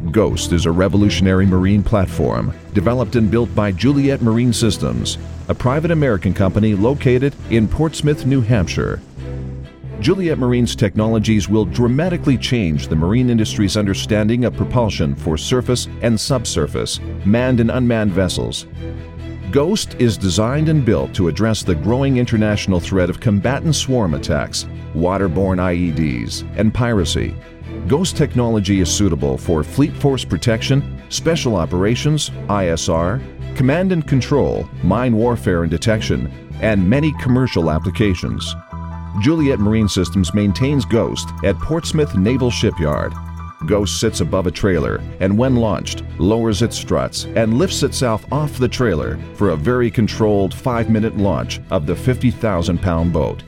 Ghost is a revolutionary marine platform developed and built by Juliet Marine Systems, a private American company located in Portsmouth, New Hampshire. Juliet Marine's technologies will dramatically change the marine industry's understanding of propulsion for surface and subsurface, manned and unmanned vessels. Ghost is designed and built to address the growing international threat of combatant swarm attacks, waterborne IEDs, and piracy. Ghost technology is suitable for fleet force protection, special operations, ISR, command and control, mine warfare and detection, and many commercial applications. Juliet Marine Systems maintains Ghost at Portsmouth Naval Shipyard. Ghost sits above a trailer and, when launched, lowers its struts and lifts itself off the trailer for a very controlled 5-minute launch of the 50,000-pound boat.